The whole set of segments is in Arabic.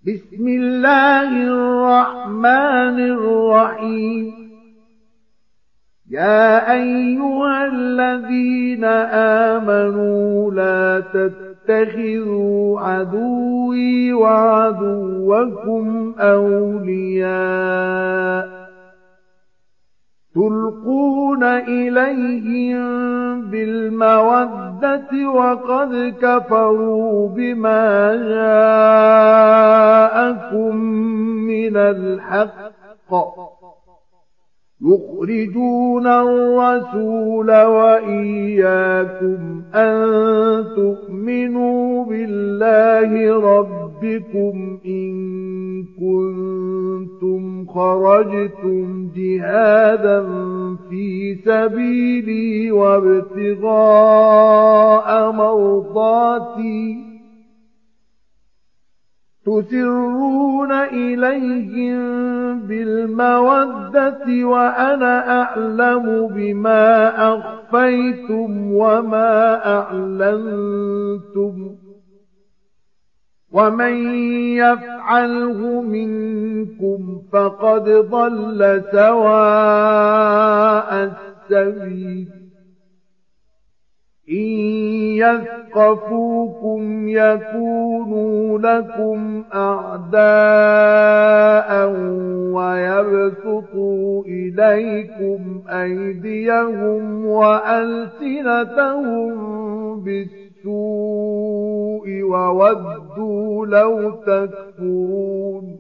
بسم الله الرحمن الرحيم. يا أيها الذين آمنوا لا تتخذوا عدوي وعدوكم أولياء تلقون إليهم بالمودة وقد كفروا بما جاءكم من الحق يخرجون الرسول وإياكم أن تؤمنوا بالله ربكم إن كنتم خرجتم جهادا في سبيلي وابتغاء مرضاتي تسرون إليهم بالمودة وأنا أعلم بما أخفيتم وما أعلنتم ومن يفعله منكم فقد ضل سواء السبيل. إن يثقفوكم يكونوا لكم أعداء ويبسطوا إليكم أيديهم وألسنتهم بالسوء وودوا لو تكفرون.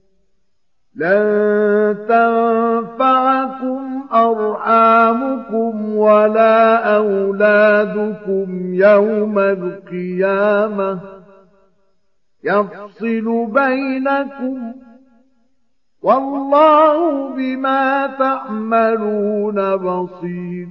لن تنفعكم أرحامكم ولا أولادكم يوم القيامة يفصل بينكم والله بما تعملون بصير.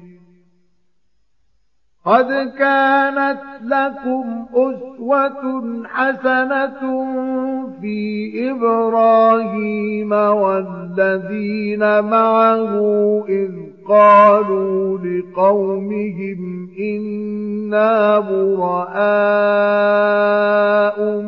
قد كانت لكم أسوة حسنة في إبراهيم والذين معه إذ قالوا لقومهم إنا براء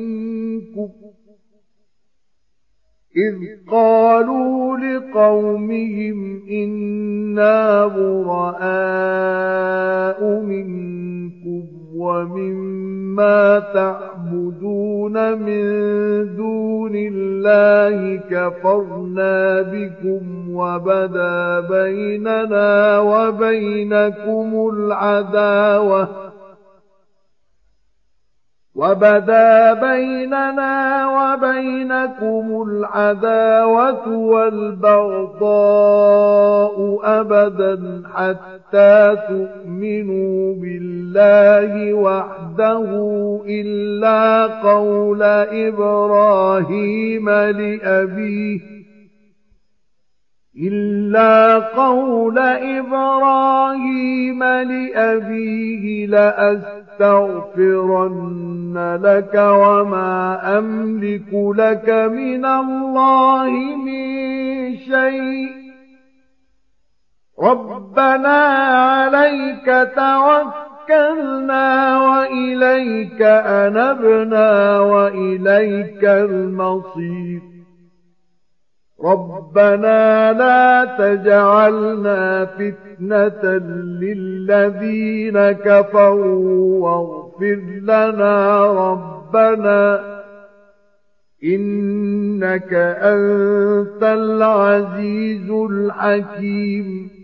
منكم ومما تعبدون من دون الله كفرنا بكم وبدا بيننا وبينكم العداوة والبغضاء أبدا حتى تؤمنوا بالله وحده إلا قول إبراهيم لأبيه لأستغفرن لك وما أملك لك من الله من شيء ربنا عليك توكلنا وإليك أنبنا وإليك المصير. ربنا لا تجعلنا فتنة للذين كفروا واغفر لنا ربنا إنك أنت العزيز الحكيم.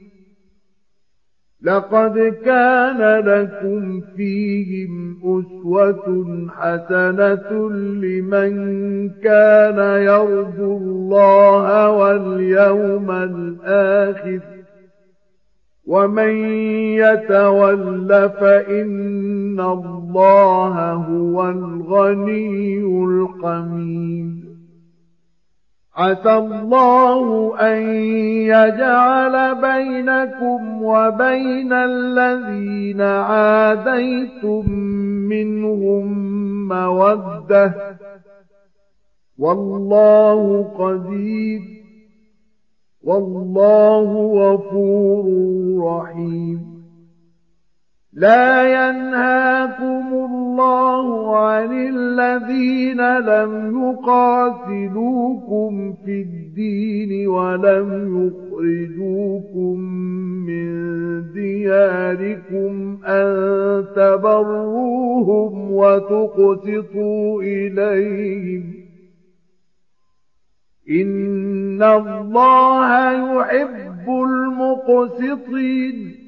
لقد كان لكم فيهم أسوة حسنة لمن كان يرجو الله واليوم الآخر ومن يتول فإن الله هو الغني الحميد. عسى الله أن يجعل بينكم وبين الذين عاديتم منهم مودة والله قدير والله غفور رحيم. لا ينهاكم الله عن الذين لم يقاتلوكم في الدين ولم يخرجوكم من دياركم أن تبروهم وتقسطوا إليهم إن الله يحب المقسطين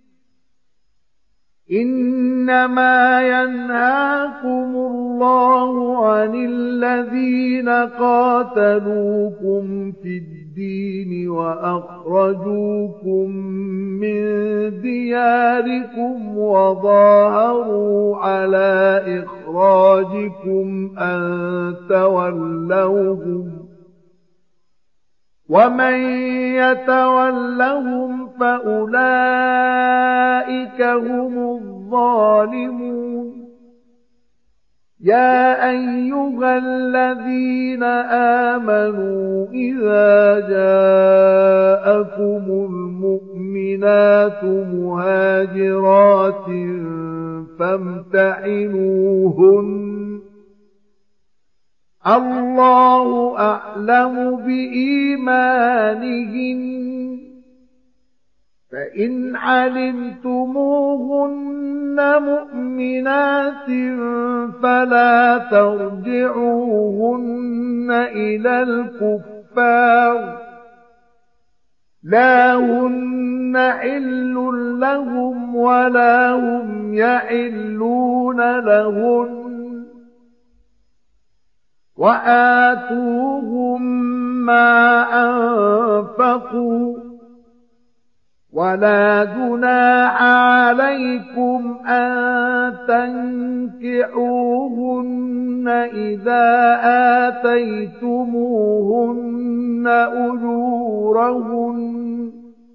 إنما ينهاكم الله عن الذين قاتلوكم في الدين وأخرجوكم من دياركم وظاهروا على إخراجكم أن تولوهم ومن يتولهم فأولئك هم الظالمون يا أيها الذين آمنوا إذا جاءكم المؤمنات مهاجرات فامتحنوهن الله أعلم بإيمانهن فإن علمتموهن مؤمنات فلا ترجعوهن إلى الكفار لا هن حل لهم ولا هم يحلون لهن وآتوهم ما أنفقوا ولا جناح عليكم أن تنكحوهن إذا آتيتموهن أجورهن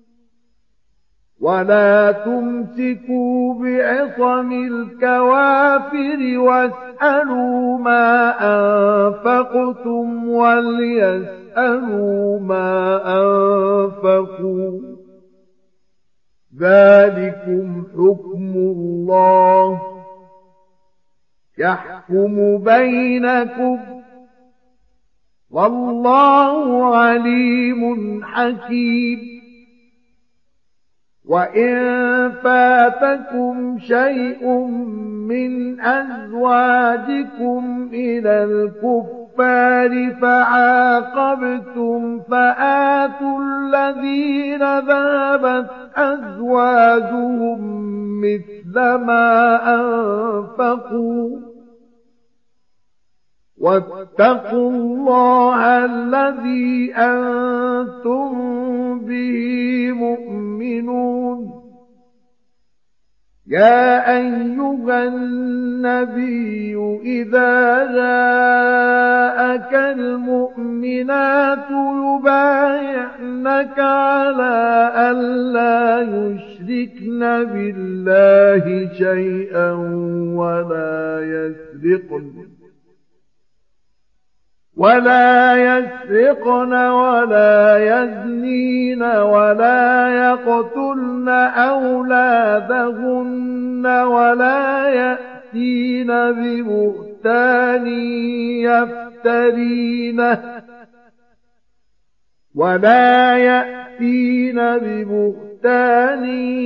ولا تمسكوا بعصم الكوافر واسألوا ما أنفقتم وليسألوا ما أنفقوا ذلكم حكم الله يحكم بينكم والله عليم حكيم وإن فاتكم شيء من أزواجكم إلى الكفار فعاقبتم فآتوا الذين ذهبت أزواجهم مثل ما أنفقوا واتقوا الله الذي أنتم به مؤمنون يا أيها النبي إذا جاءك المؤمنات يبايعنك على ألا يشركن بالله شيئا ولا يسرقن ولا يزنين ولا يقتلن أولادهن ولا يأتين ببهتان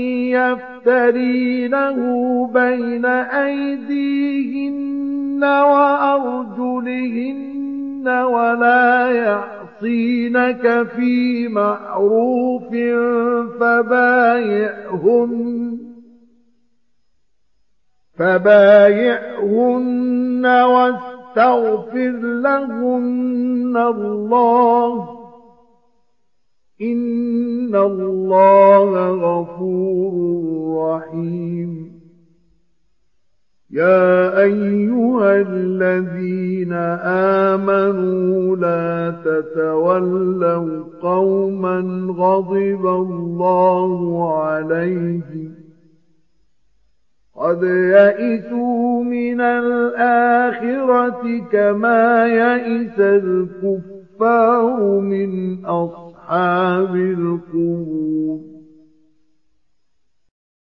يفترينه بين أيديهن وأرجلهن ولا يعصينك في معروف فبايعهن واستغفر لهن الله إن الله غفور رحيم يا أيها الذين آمنوا لا تتولوا قوما غضب الله عليهم قد يئسوا من الآخرة كما يئس الكفار من أصحاب القبور